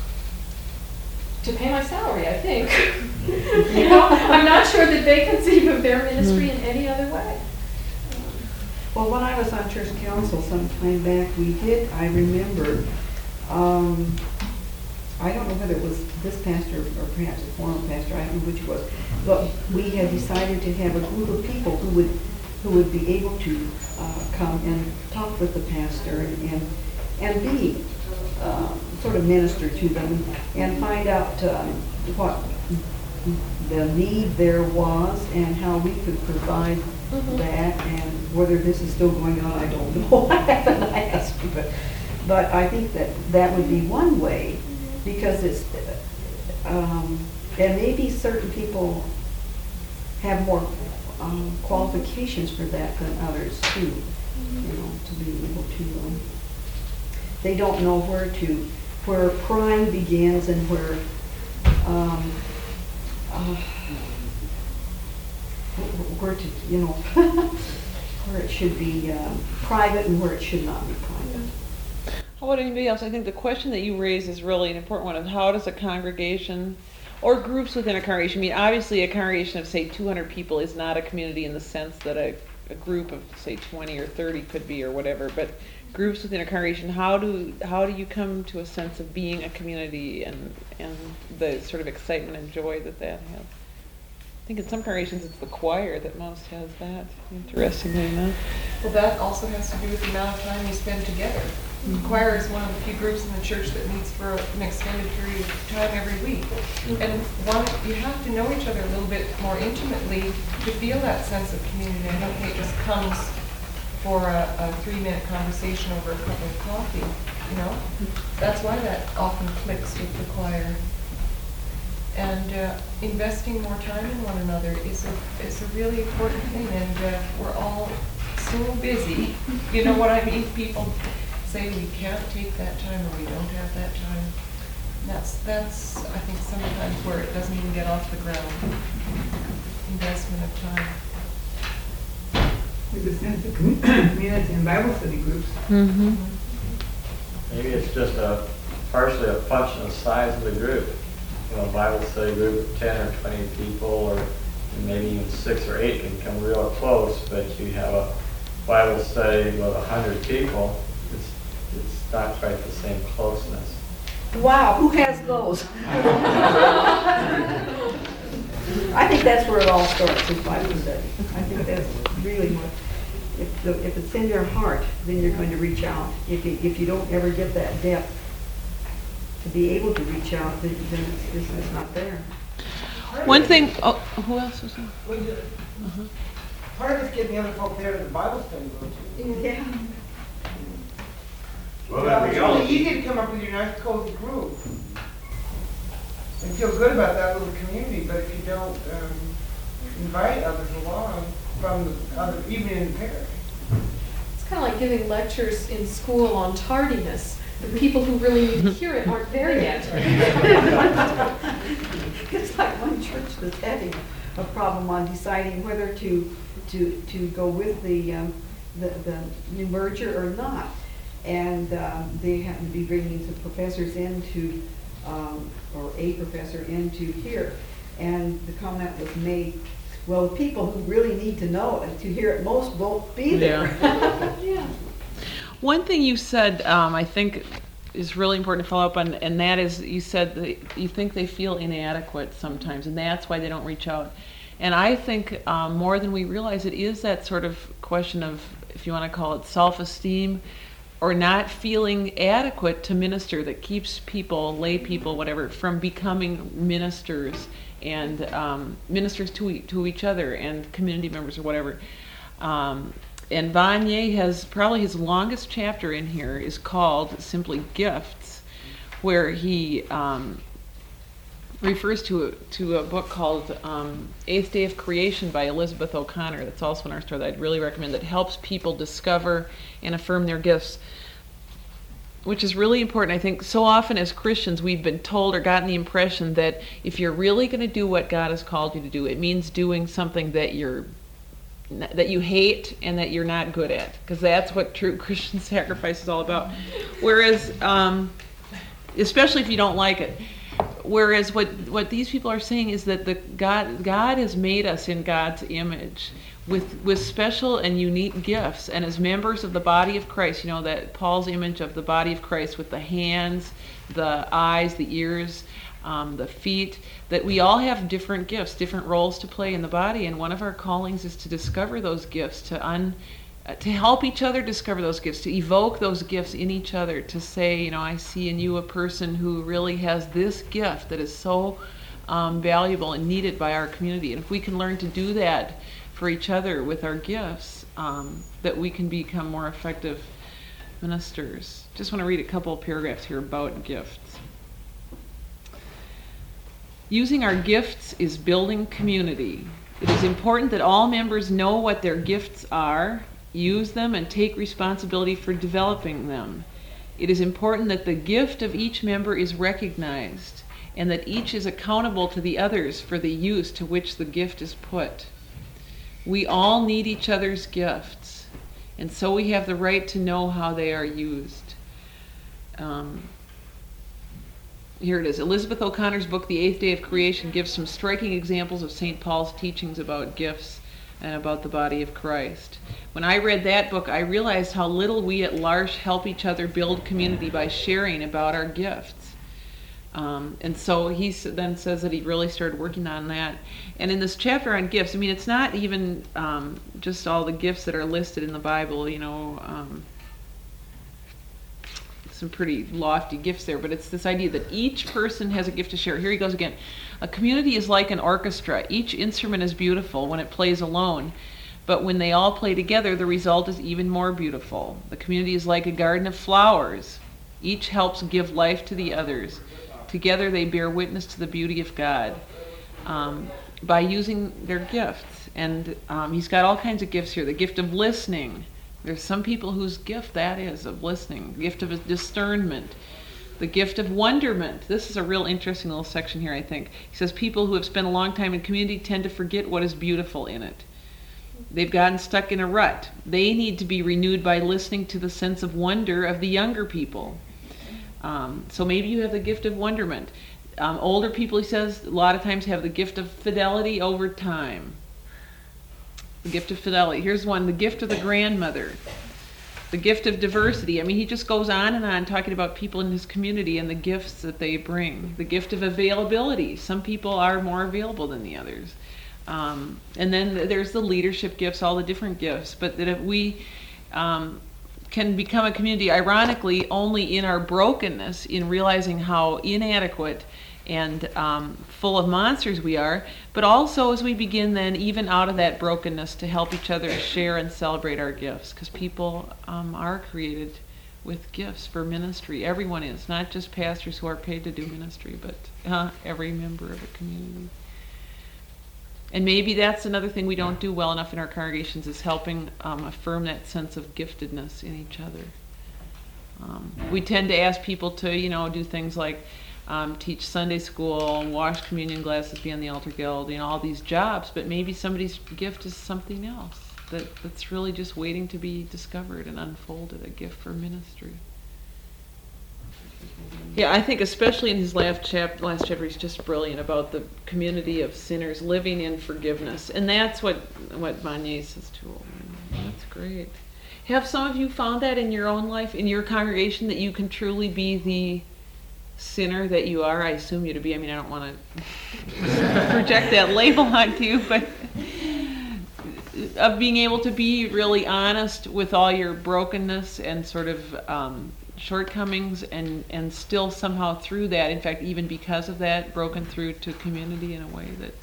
to pay my salary, I think. You know, I'm not sure that they conceive of their ministry mm-hmm. in any other way. Well, when I was on church council some time back, we did, I remember, um, I don't know whether it was this pastor or perhaps a former pastor, I don't know which it was, but we had decided to have a group of people who would who would be able to uh, come and talk with the pastor and and, and be uh, sort of minister to them and find out um, what the need there was and how we could provide mm-hmm. that, and whether this is still going on, I don't know. I haven't asked, but but I think that that would be one way. Because it's, um, and maybe certain people have more um, qualifications for that than others too. Mm-hmm. You know, to be able to, um, they don't know where to, where crying begins and where, um, uh, where to, you know, where it should be um, private and where it should not be private. How about anybody else? I think the question that you raised is really an important one of how does a congregation or groups within a congregation, I mean, obviously a congregation of, say, two hundred people is not a community in the sense that a, a group of, say, twenty or thirty could be or whatever, but groups within a congregation, how do how do you come to a sense of being a community and, and the sort of excitement and joy that that has? I think in some congregations it's the choir that most has that, interestingly enough. Well, that also has to do with the amount of time you spend together. The choir is one of the few groups in the church that meets for an extended period of time every week. And one, you have to know each other a little bit more intimately to feel that sense of community. I don't think it just comes for a, a three-minute conversation over a cup of coffee, you know? That's why that often clicks with the choir. And uh, investing more time in one another is a, is a really important thing. And uh, we're all so busy. You know what I mean? People say we can't take that time or we don't have that time. That's, that's I think, sometimes where it doesn't even get off the ground. Investment of time. There's a sense of community and Bible study groups. Mm-hmm. Maybe it's just a partially a function of size of the group. You know, Bible study group of ten or twenty people, or maybe even six or eight can come real close, but you have a Bible study with a hundred people, it's it's not quite the same closeness. Wow, who has those? I think that's where it all starts, is Bible study. I think that's really what, if, the, if it's in your heart, then you're going to reach out. If you, if you don't ever get that depth to be able to reach out, then, then it's, it's, it's not there. One thing, oh, who else was there? Uh-huh. Part of it's getting the other folk there to the Bible study, don't you? Yeah. Well, Yeah, that it's really reality, easy to come up with your nice cozy group and feel good about that little community, but if you don't um, invite others along from the other, even in the parish. It's kind of like giving lectures in school on tardiness. The people who really need to hear it aren't there yet. It's like one church that's having a problem on deciding whether to to to go with the um, the, the new merger or not, and um, they happen to be bringing some professors into um, or a professor into here, and the comment was made, well, the people who really need to know it and to hear it most won't be there. Yeah. Yeah. One thing you said, um, I think, is really important to follow up on, and that is you said that you think they feel inadequate sometimes, and that's why they don't reach out. And I think um, more than we realize, it is that sort of question of, if you want to call it self-esteem, or not feeling adequate to minister that keeps people, lay people, whatever, from becoming ministers and um, ministers to, e- to each other and community members or whatever. Um, and Vanier has probably his longest chapter in here is called simply Gifts, where he um, refers to a, to a book called um, Eighth Day of Creation by Elizabeth O'Connor. That's also in our store that I'd really recommend, that helps people discover and affirm their gifts, which is really important. I think so often as Christians we've been told or gotten the impression that if you're really going to do what God has called you to do, it means doing something that you're that you hate and that you're not good at, because that's what true Christian sacrifice is all about. Whereas, um, especially if you don't like it. Whereas what, what these people are saying is that the God God has made us in God's image with with special and unique gifts, and as members of the body of Christ, you know, that Paul's image of the body of Christ with the hands, the eyes, the ears, um, the feet, that we all have different gifts, different roles to play in the body, and one of our callings is to discover those gifts, to un to help each other discover those gifts, to evoke those gifts in each other, to say, you know, I see in you a person who really has this gift that is so um, valuable and needed by our community. And if we can learn to do that for each other with our gifts, um, that we can become more effective ministers. Just want to read a couple of paragraphs here about gifts. Using our gifts is building community. It is important that all members know what their gifts are, use them, and take responsibility for developing them. It is important that the gift of each member is recognized and that each is accountable to the others for the use to which the gift is put. We all need each other's gifts, and so we have the right to know how they are used. Um, here it is. Elizabeth O'Connor's book, The Eighth Day of Creation, gives some striking examples of Saint Paul's teachings about gifts and about the body of Christ. When I read that book, I realized how little we at L'Arche help each other build community by sharing about our gifts. Um, and so he then says that he really started working on that. And in this chapter on gifts, I mean, it's not even um, just all the gifts that are listed in the Bible, you know, um, some pretty lofty gifts there, but it's this idea that each person has a gift to share. Here he goes again. A community is like an orchestra. Each instrument is beautiful when it plays alone, but when they all play together, the result is even more beautiful. The community is like a garden of flowers. Each helps give life to the others. Together they bear witness to the beauty of God um, by using their gifts. And um, he's got all kinds of gifts here. The gift of listening. There's some people whose gift that is, of listening. The gift of discernment. The gift of wonderment. This is a real interesting little section here, I think. He says people who have spent a long time in community tend to forget what is beautiful in it. They've gotten stuck in a rut. They need to be renewed by listening to the sense of wonder of the younger people. Um, so maybe you have the gift of wonderment. Um, older people, he says, a lot of times have the gift of fidelity over time. The gift of fidelity. Here's one, the gift of the grandmother. The gift of diversity. I mean, he just goes on and on talking about people in his community and the gifts that they bring. The gift of availability. Some people are more available than the others. Um, and then there's the leadership gifts, all the different gifts. But that if we um, can become a community, ironically, only in our brokenness, in realizing how inadequate and um, full of monsters we are, but also as we begin then, even out of that brokenness, to help each other share and celebrate our gifts, because people um, are created with gifts for ministry. Everyone is, not just pastors who are paid to do ministry, but uh, every member of a community. And maybe that's another thing we don't do well enough in our congregations, is helping um, affirm that sense of giftedness in each other. Um, we tend to ask people to, you know, do things like Um, teach Sunday school, wash communion glasses, be on the altar guild, you know, all these jobs, but maybe somebody's gift is something else that, that's really just waiting to be discovered and unfolded, a gift for ministry. Yeah, I think especially in his last, chap- last chapter, he's just brilliant about the community of sinners living in forgiveness, and that's what, what Vanier says too. That's great. Have some of you found that in your own life, in your congregation, that you can truly be the sinner that you are? I assume you to be. I mean, I don't want to project that label onto you, but of being able to be really honest with all your brokenness and sort of um, shortcomings, and, and still somehow through that, in fact, even because of that, broken through to community in a way that...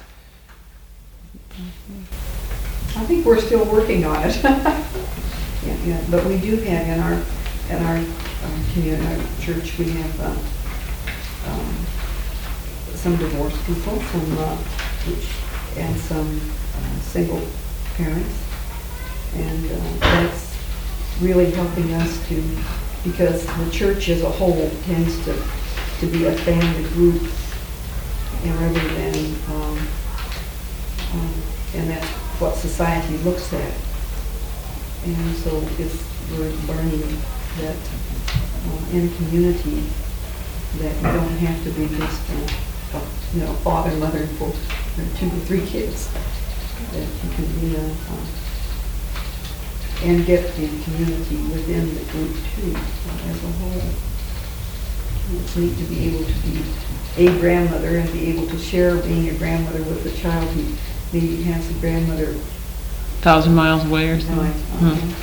I think we're still working on it. Yeah, yeah, but we do have in our, in our um, community, our church, we have um, um, some divorced people, some, uh, which, and some uh, single parents, and uh, that's really helping us to, because the church as a whole tends to, to be a family group, and rather than, um, um, and that's what society looks at. And so it's, we're learning that uh, in a community that you don't have to be just uh, a, you know, father, mother, for uh, two or three kids. That you can be a, uh, and get the community within the group too, uh, as a whole. It's neat to be able to be a grandmother and be able to share being a grandmother with a child who maybe has a grandmother thousand miles away or something. Uh-huh.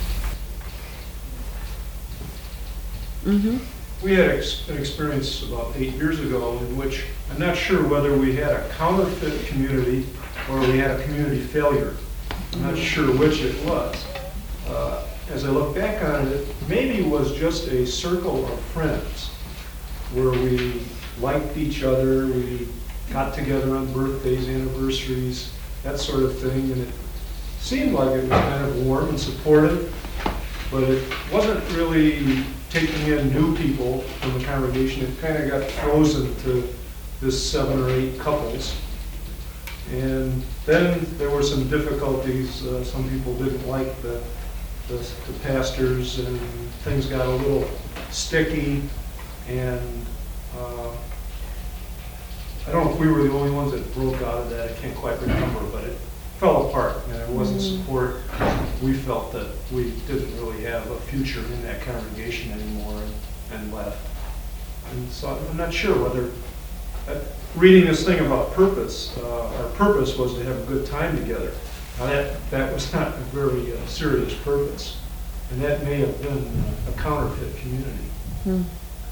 Mm-hmm. We had ex- an experience about eight years ago in which I'm not sure whether we had a counterfeit community or we had a community failure. I'm not sure which it was. Uh, as I look back on it, it maybe was just a circle of friends where we liked each other, we got together on birthdays, anniversaries, that sort of thing, and it seemed like it was kind of warm and supportive, but it wasn't really taking in new people from the congregation. It kind of got frozen to this seven or eight couples. And then there were some difficulties. Uh, some people didn't like the, the, the pastors, and things got a little sticky. And uh, I don't know if we were the only ones that broke out of that. I can't quite remember, but it fell apart, and there wasn't support. We felt that we didn't really have a future in that congregation anymore, and, and left. And so I'm not sure whether, uh, reading this thing about purpose, uh, our purpose was to have a good time together. Now that, that was not a very uh, serious purpose, and that may have been uh, a counterfeit community. Hmm.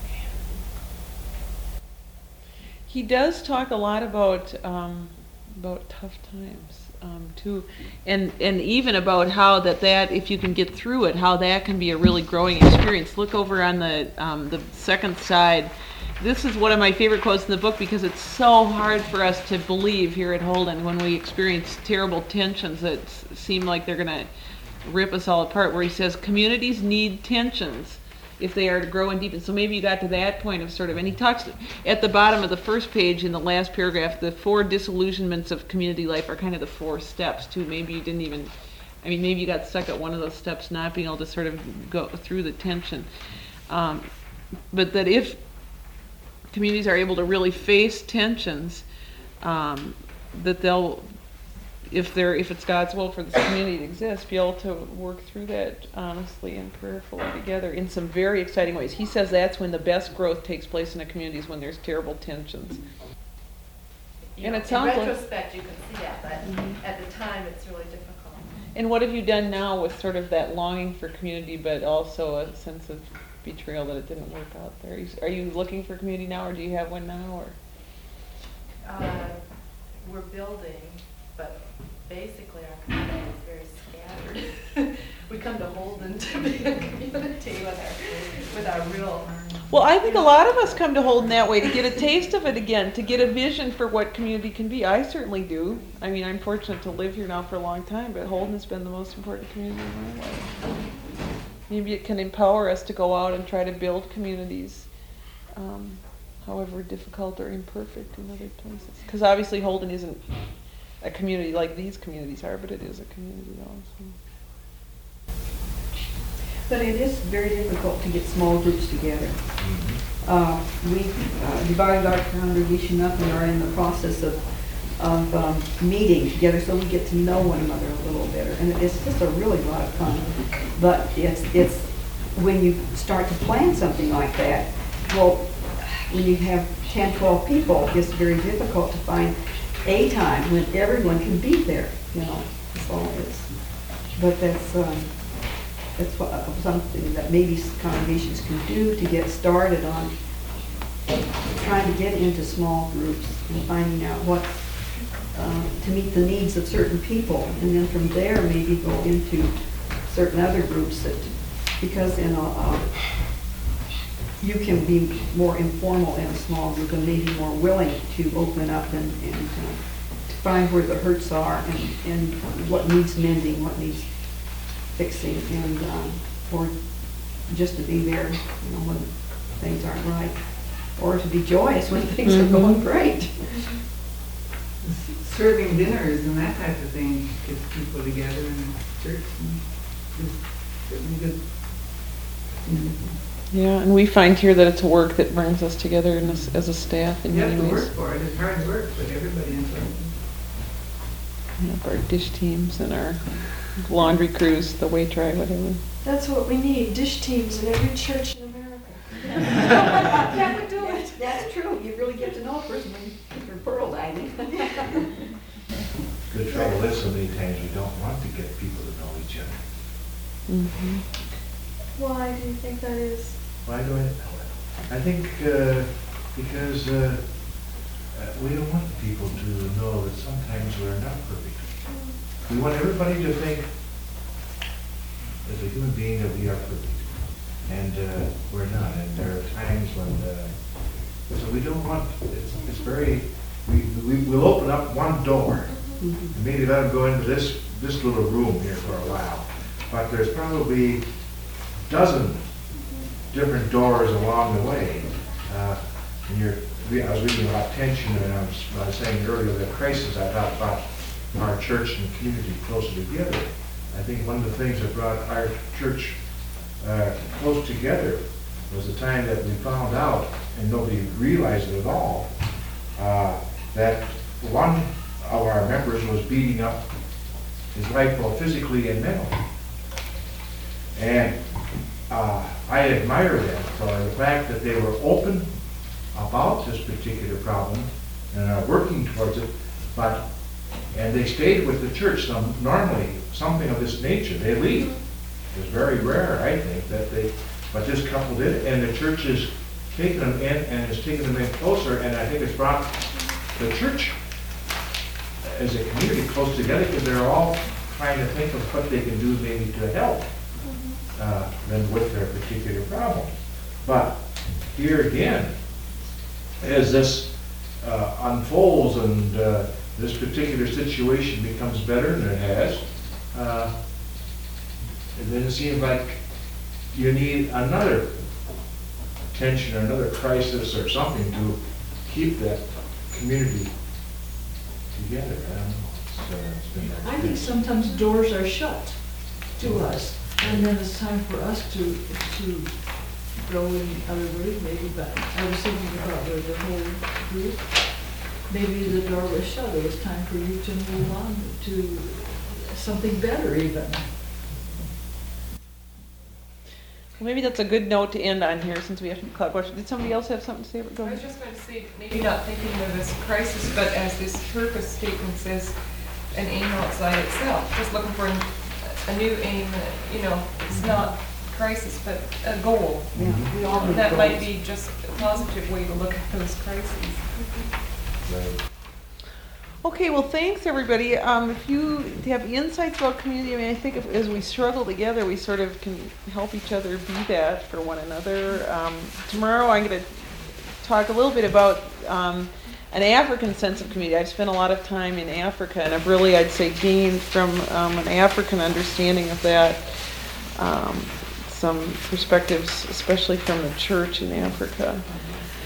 He does talk a lot about um, about tough times um, too, and and even about how that that if you can get through it, how that can be a really growing experience. Look over on the um, the second side. This is one of my favorite quotes in the book because it's so hard for us to believe here at Holden when we experience terrible tensions that s- seem like they're going to rip us all apart. Where he says communities need tensions if they are to grow and deepen. So maybe you got to that point of sort of, and he talks at the bottom of the first page in the last paragraph, the four disillusionments of community life are kind of the four steps too. Maybe you didn't even, I mean, maybe you got stuck at one of those steps, not being able to sort of go through the tension. Um, but that if communities are able to really face tensions, um, that they'll, if they're if it's God's will for this community to exist, be able to work through that honestly and prayerfully together in some very exciting ways. He says that's when the best growth takes place in a community, is when there's terrible tensions. You And know, it sounds in like- retrospect, you can see that, but Mhm. at the time, it's really difficult. And what have you done now with sort of that longing for community, but also a sense of betrayal that it didn't work out there? Are you, are you looking for community now, or do you have one now, or? Uh, We're building, but basically our community is very scattered. We come to Holden to be a community with our, with our real. Well, I think a lot of us come to Holden that way, to get a taste of it again, to get a vision for what community can be. I certainly do. I mean, I'm fortunate to live here now for a long time, but Holden has been the most important community in my life. Maybe it can empower us to go out and try to build communities, um, however difficult or imperfect in other places. Because obviously Holden isn't a community like these communities are, but it is a community also. But it is very difficult to get small groups together. Uh, we uh, divided our congregation up and are in the process of, of um, meeting together so we get to know one another a little better. And it's just a really lot of fun. But it's, it's when you start to plan something like that, well, when you have ten, twelve people, it's very difficult to find a time when everyone can be there, you know. So it's, but that's, um, that's what, uh, something that maybe congregations can do to get started on trying to get into small groups and finding out what, uh, to meet the needs of certain people. And then from there, maybe go into certain other groups that, because in a, uh, you can be more informal in a small group and maybe more willing to open up and, and uh, to find where the hurts are and, and what needs mending, what needs fixing, and um, or just to be there, you know, when things aren't right, or to be joyous when things Mm-hmm. are going great. Serving dinners and that type of thing gets people together in a church, and is certainly good. Yeah, and we find here that it's work that brings us together in this, as a staff in You have many to ways. work for it, it's hard work, but everybody enjoys it. We have our dish teams and our laundry crews, the wait try, whatever. That's what we need, dish teams in every church in America. That would do it. That's true. You really get to know a person when you're pearl diving. The trouble is, so many times we don't want to get people to know each other. Mm-hmm. Why do you think that is? Why do I? I think uh, because uh, uh, we don't want people to know that sometimes we're not perfect. We want everybody to think, as a human being, that we are perfect, and uh, we're not. And there are times when, uh, so we don't want. It's, it's very. We, we we'll open up one door, and maybe let them go into this this little room here for a while, but there's probably dozen different doors along the way. Uh, and you're, I was reading about tension, and I was, I was saying earlier that crisis, I thought about our church and community closer together. I think one of the things that brought our church uh, close together was the time that we found out, and nobody realized it at all, uh, that one of our members was beating up his wife both physically and mentally. And Uh, I admire them for the fact that they were open about this particular problem and are working towards it, but, and they stayed with the church. Now, normally, something of this nature, they leave. It's very rare, I think, that they, but this couple did, and the church has taken them in and has taken them in closer, and I think it's brought the church as a community close together because they're all trying to think of what they can do maybe to help. Uh, than with their particular problem. But here again, as this uh, unfolds and uh, this particular situation becomes better than it has, uh, and then it seems like you need another tension or another crisis or something to keep that community together. I don't know. It's, uh, it's been I think sometimes doors are shut to us, and then it's time for us to, to go in other ways maybe, but I was thinking about the, the whole group. Maybe the door was shut, it was time for you to move on to something better even. Well, maybe that's a good note to end on here since we have to cloud watch. Did somebody else have something to say? Go I ahead. was just going to say, maybe not thinking of this crisis, but as this purpose statement says, an aim outside itself, just looking for an, a new aim, uh, you know, it's not crisis, but a goal. Yeah, we all need That might goals. be just a positive way to look at those crises. Right. Okay, well, thanks, everybody. Um, if you have insights about community, I mean, I think if, as we struggle together, we sort of can help each other be that for one another. Um, tomorrow, I'm going to talk a little bit about um, an African sense of community. I've spent a lot of time in Africa, and I've really, I'd say, gained from um, an African understanding of that um, some perspectives, especially from the church in Africa.